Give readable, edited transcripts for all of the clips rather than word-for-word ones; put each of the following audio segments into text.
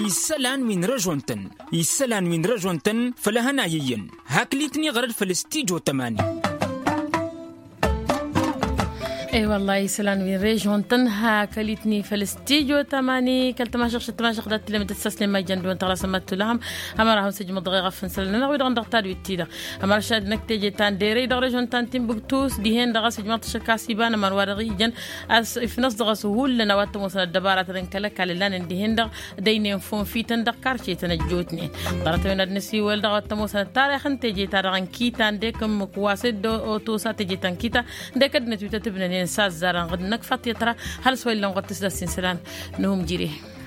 يسالان وين رجونتن يسالان وين رجونتن فلهنايين هاكليتني غرد فلستيجو تماني. اي والله يسلان وين ريجون تنها كليتني فلستيجو تماني كل تماشق دات لما تستسلم ما جندون ترى سمت لهم اما راهم سجم دغيغه فنسلنا ويد غندق تاد ويتيدا اما رشاد نكتيجي تان ديري ريجون تان تيمبكتوس ديهن دغ سجم تشكاسي بان من ورغيجن اس في نص دغ سهول لنا وات مسل الدبارات تنكلك على لان ديهن دغ دين فون في تندق كارشي تنجوتني طرت وين النسي ول دغ تموس التاريخ انتجي تارغن كيتان ديكم كواسد او توسا تجي تان كيتا دكدنا تبنى ساز زاران غد نكفت يترى هل سوي لهم قد تسدى السنسلان نهم جيريه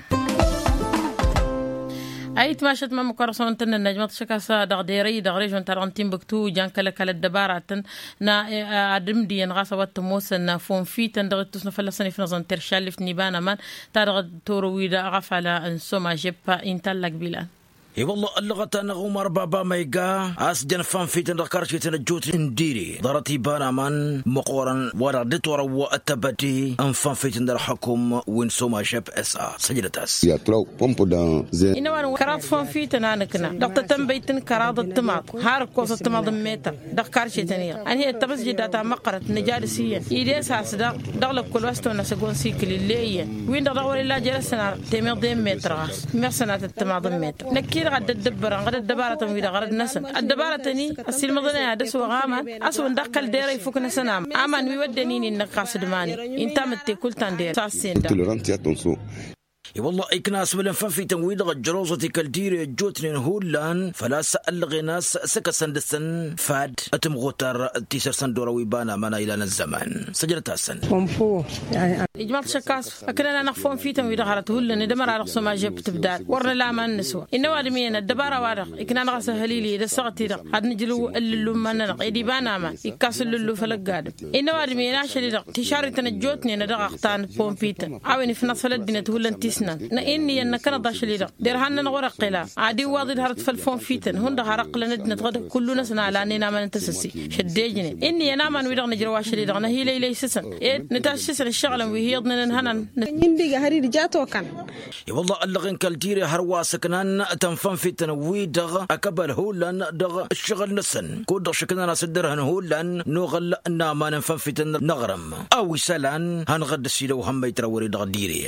أي تماشت ما مكرسون تن النجمة شكاسة دغديري دغريجون ترانتين بكتو جان كلا الدبارة نا عدم دي نغاسة واتموس نا فون في تندغت تسنا فلساني في نظن ترشال في نيبانا من تارغد تورويدا غفلا انسوما جيبا انتالك بيلان. اي والله اللغة نغوم بابا ميقا اسجن فان في تنركارش في تنجوت نديري ضرتي بانا من مقورا وردت وروا التبتي انفان في تنرحكم وين سوما شاب اسا سجلتاس يا ترو بومبو دان زين انوان كرات فان في تنانكنا دقت تنبيتن كراد التماط هار كوس التماط ميتا دكارش تنيا ان هي تبس جداتا مقرت نجالسيه ايدي اساس دغل كل وستو نسغون سيكل اللي وين دغور الا جلسنا تيمير دي متر مرسنات التماط ميتا نكي غد الدبر غد الدبارة ويدا غد نسن الدبارة تاني السلم ضنا دس وغامان أسو ندخل دير يفوك نسنام أمان ويودنيني إنك دماني إنت متى كل تندير ساسين ده والله إكناس ملن في تمويد الجروزة كالدير جوتنين هولان فلا سأل غناس سكا سندسن فاد أتم غوتر تيسر سندورا ويبانا مانا إلى الزمان سجلت السن فونفو إجمال شكاس أكننا نخفون في تمويد غارت هولان دمر على قصة ما جيب تبدال ورنا لا ما نسوا إنه وادمين الدبارة وارغ إكنا نغاس هليلي دسغتي رغ هاد نجلو اللو ما نرغ إدي بانا ما إكاس اللو فلق قادم إنه وادمين عشري رغ تشاري تنجوتني ندغ أختان بومبيتا عاويني في نصف الدنيا هولان تيسنا إني أن كنا ضاشليرا ديرهن نغرق قلا عادي واضي هرت فالفون فيتن هند هرق لندنا تغد كلنا سنا على أننا ما نتسسي شديجني إني أنا ما نريد نجري واشليرا أنا هي ليلى سسن نتاسسن الشغل وهي ضمن هنن يندي هري رجعته كان والله اللغن كالدير هروا سكنان تنفن في تنوي دغ أكبر هولان دغ الشغل نسن كود شكنا نسدرهن هولان نغل أن ما ننفن في نغرم أو سلان هنغد السيلو هم يتروري دغ ديري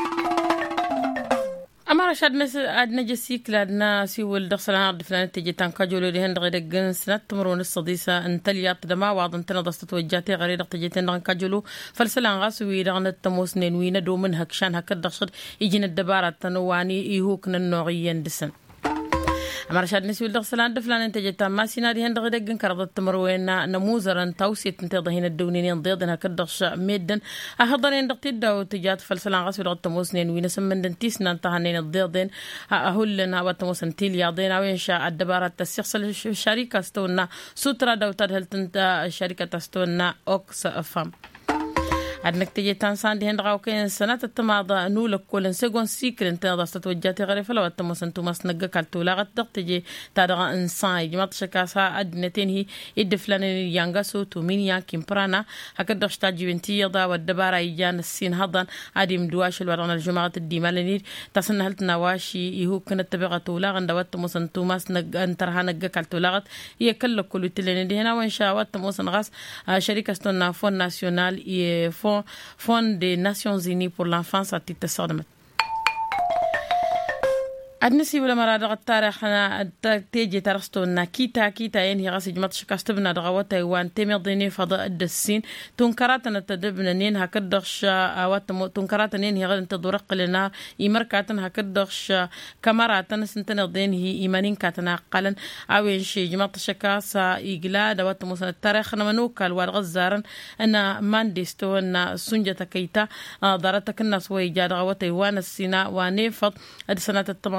أما رشاد أدنى جسيك لأدنى سيول دخل عرض فلان تجي تنكجولو لهن غير جنس نتمرون الصديسة انتليات دما وعضن تنضست توجاتي غير تجي تنكجولو فلسلان غاسوي دغن التموس نينوين دومن هكشان هكدخل يجين الدبارة تنواني يهوك النوعيين دسن أما رشاد نسوي الدخسلان دفلان انتجي تاما سيناري هند غير جن كرضت تمروين نموزرا توسية انتظهين الدونين ضيضن هكدخش ميدن أهضرين دقتيد داو تجات فلسلان غاسوي دغت تموسنين وين سمندن تيسنا انتهنين الضيضين أهولن هوا تموسن تيلياضين وينشاء الدبارة تسيخصل الشركة استونا سوترا داو تدهل تنتا الشركة استونا أوكس أفام أدنك تجي تانسان دي هندغاو كين سنة التماضى نولك كولن سيغون سيكل انت ضاستت وجاتي غريفة لو التموسن توماس نقا كالتولا غتدق تجي تادغا انسان يجمع شكاسا أدنتين هي إدفلان يانغاسو تومينيا كيمبرانا هكذا شتاجي بنتي يضا والدبارة يجان السين هضان عادي مدواش الورغان الجماعة الديمالنير تاسن هلت نواشي يهو كانت تبغى تولا غندا والتموسن توماس نقا انترها نقا كالتولا غت يكلك كل تلين دي هنا وإن شاء والتموسن غاس شركة ستونا فون ناسيونال Fonds des Nations Unies pour l'enfance à titre de أدنسي ولا مرة دغ التاريخ أنا تيجي ترستونا كيتا ينهي غاسي جمعت شكاستبنا دغوا تايوان تيمير ديني فضاء الدسين تنكراتنا تدبنا نين هكدغش تنكراتنا نين هي غد تدورق لنا يمركاتنا هكدغش كاميراتنا سنتنا دينهي إيمانين كاتنا قلن أوين شي جمعت شكاسا إجلا دوات موسى التاريخ نمنوكا الوالغزارن أنا مانديستو أن سنجة كيتا دارتك الناس ويجا دغوا تايوان السينا ونيفض السنة التماضي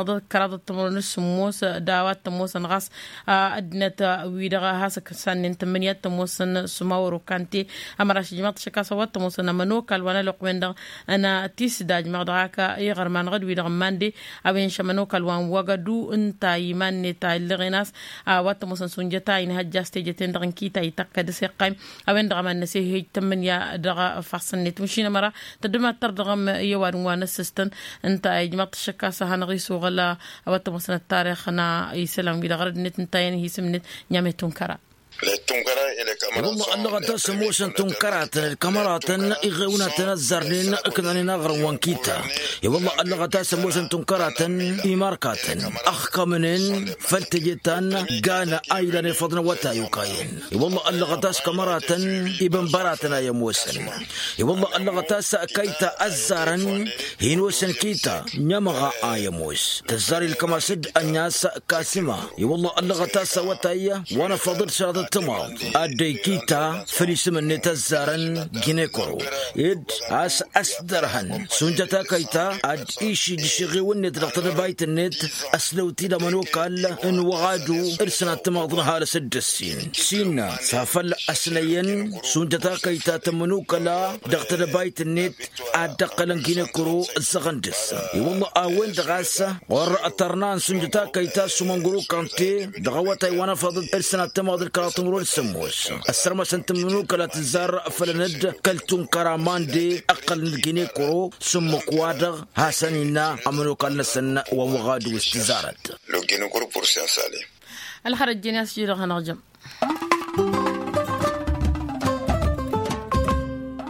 ضد كرادة تمرون السموس دعوات تموس نغاس أدنة ويدغا هاسك سنين تمنية تموس سماور وكانتي أمراش جماعة شكاسوات تموس نمنوك الوانا لقوين أنا تيس داج مغدغاك يغر من غد ويدغ ماندي أبين شمنوك الوان وغدو انتا يمان تا اللغيناس وات تموس سنجتا إن هجاستي جتين دغن كيتا يتاكد سيقايم أبين دغ من نسيه تمنية دغ فحصن تمشينا مرة تدما تردغم يوان وانسستن انتا جماعة الشكاسة هنغيسو غلا وات تموس التاريخ أنا يسلم بيدغ رد نت انتاين هي سمنت نيامي تنكرا والله اللغة تسموش تنكرات الكاميرات إغونا تنزرلين كناني نغر وانكيتا والله اللغة تسموش تنكرات إماركات أخكمنين فلتجتان قانا أيضا فضنا وتايوكاين والله اللغة تس كاميرات إبن براتنا يموسن والله اللغة تس كيتا أزارن هينوسن كيتا نمغا آيموس تزاري الكماسد الناس كاسمة والله اللغة تس وتايا وانا فضل شهادة تمام أدي كيتا فريس من نتزارن جينيكورو إد أصدرهن سنجتا كيتا أد إيشي دشغي ونت لقطة بايت النت أسلوتي لمنوكال إن وغادو إرسنا تماضنها لسدسين سينا سافل أسلين سنجتا كيتا تمنوكالا لقطة بايت النت أدقلن جينيكورو الزغندس والله أوين دغاسة ورأ الترنان سنجتا كيتا سمنغرو كانتي دغواتي وانا فضل إرسنا تماضن كراتمرو السموس السرما سنتمنوك لا تزار فلند كلتون كرامان دي أقل نجيني كورو سمك وادغ هاسنينا أمنوك النسن ومغادو استزارت لو جيني كورو بورسيان سالي الحرج جيني أسجيرها نرجم